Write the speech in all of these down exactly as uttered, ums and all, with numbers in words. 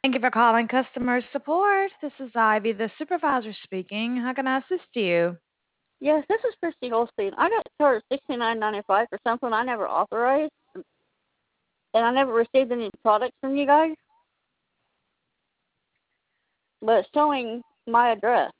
Thank you for calling customer support. This is Ivy, the supervisor speaking. How can I assist you? Yes, this is Christy Holstein. I got charged sixty nine ninety five for something I never authorized, and I never received any products from you guys. But it's showing my address.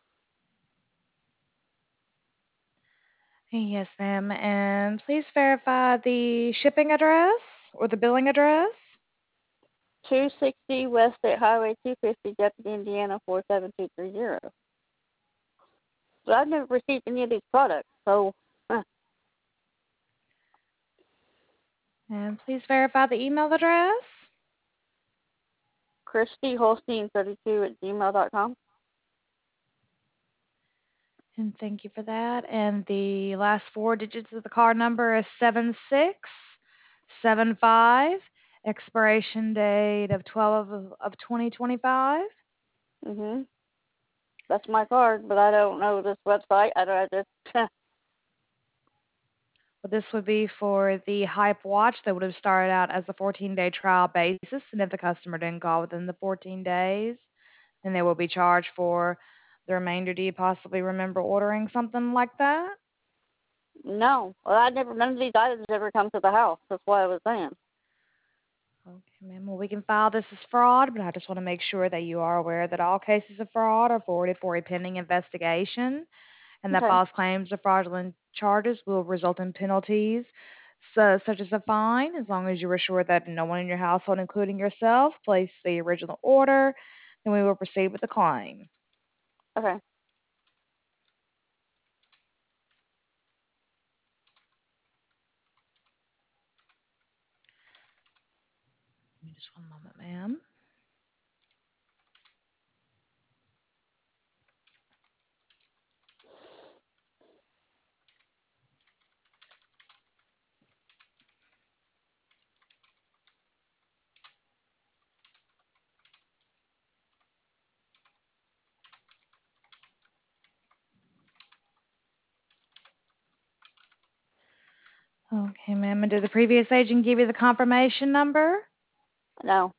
Yes, ma'am. And please verify the shipping address or the billing address. two sixty West State Highway two fifty, Deputy, Indiana four seven two three zero. But I've never received any of these products, so uh, And please verify the email address. Christy Holstein thirty two at gmail dot com. And thank you for that. And the last four digits of the card number is seven six seven five. Expiration date of twelve of, of twenty twenty-five. Mhm. That's my card, but I don't know this website. I don't. I just Well, this would be for the Hype Watch that would have started out as a fourteen-day trial basis, and if the customer didn't call within the fourteen days, then they will be charged for the remainder. Do you possibly remember ordering something like that? no. Well, I never. None of these items ever come to the house. That's why I was saying. Okay, ma'am. Well, we can file this as fraud, but I just want to make sure that you are aware that all cases of fraud are forwarded for a pending investigation, and that Okay. false claims or fraudulent charges will result in penalties, so, such as a fine, as long as you are sure that no one in your household, including yourself, placed the original order, then we will proceed with the claim. Okay. Give me just one moment, ma'am. Okay, ma'am. And did the previous agent give you the confirmation number? No.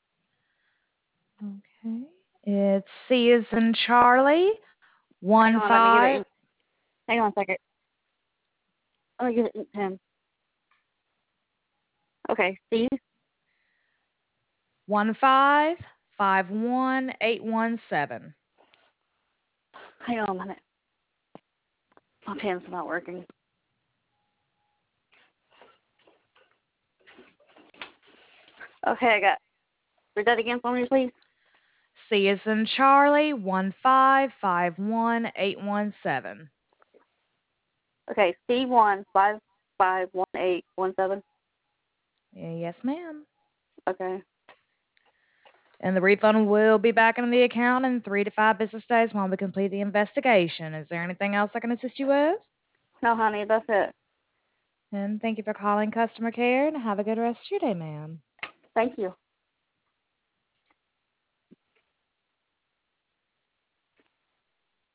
Okay. It's C as in Charlie, Hang one on. Let me get five. it. Hang on a second. Let me get it in pen. Okay, Steve. One five five one eight one seven. Hang on a minute. My pen's not working. Okay, I got. Read that again for me, please. C as in Charlie, one five five one eight one seven. Okay, Steve one five five one eight one seven. Yes, ma'am. Okay. And the refund will be back in the account in three to five business days while we complete the investigation. Is there anything else I can assist you with? No, honey, that's it. And thank you for calling customer care, and have a good rest of your day, ma'am. Thank you.